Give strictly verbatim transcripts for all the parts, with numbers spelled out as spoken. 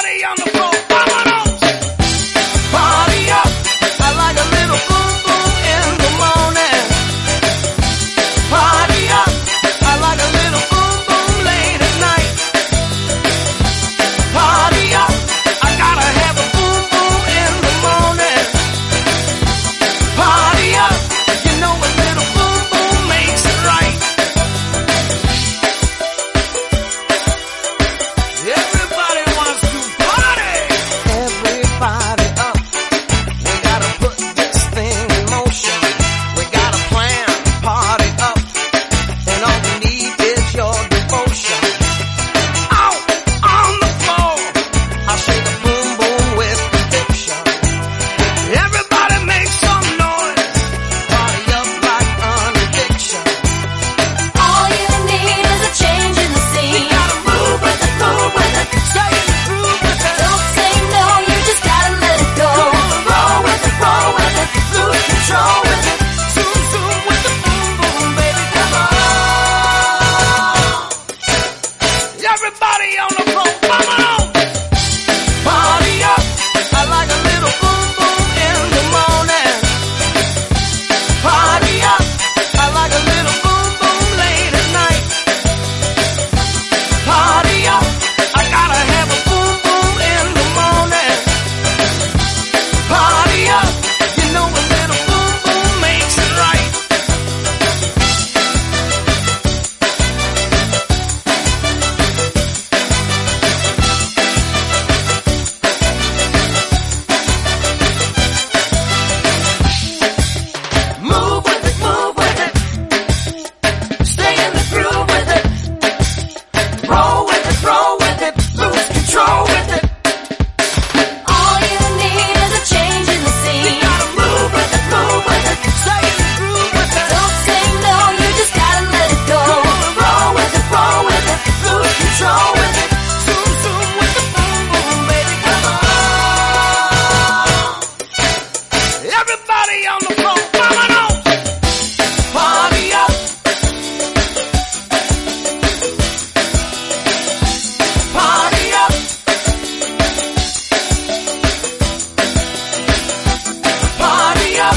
Everybody on the floor, vámonos. Party up. I like a little boom boom in the morning. Party up. I like a little boom boom late at night. Party up. I gotta have a boom boom in the morning. Party up. You know a little boom boom makes it right. Everybody wants to party. Everybody up. We gotta put this thing in motion. We got a plan. Party up. And all we need is your devotion. Out on the floor. I say the boom boom with conviction. Everybody make some noise. Party up like an addiction. All you need is a change in the scene. Gotta move with it, move with it. Stay in the groove with it. Don't say no, you just gotta let it go. Roll with it, roll with it. Lose control with it. Zoom, zoom with the boom boom, baby. Come on. Everybody on the floor, vámonos. Party up. I like a little boom boom in the morning. Party up. I like a little boom boom late at night. Party up. I gotta have a boom boom in the morning. Party up. You know a little boom boom makes it right. Move with it, move with it. Stay in the groove with it. Roll with it, roll with it. Lose control with it. All you need is a change in the scene. Gotta move with it, move with it. Stay in the groove with it. Don't say no, you just gotta let it go. Roll with it, roll with it. Lose control with it. Zoom, zoom with the boom boom, baby. Come on. Everybody on the floor, vámonos. Party up. Party up. Party up.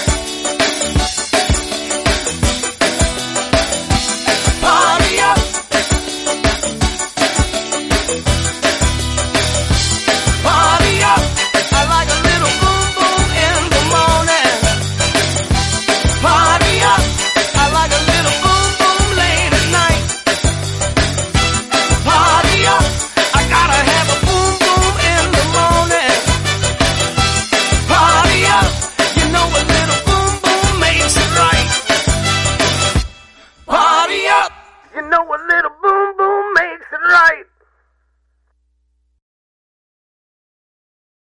Party up. Party up. I like a little boom boom in the morning. Party up. I like a little boom boom late at night. Party up. I gotta have a boom boom in the morning. Party up. You know a little boom boom makes it right. Party up. You know a little boom boom makes it right.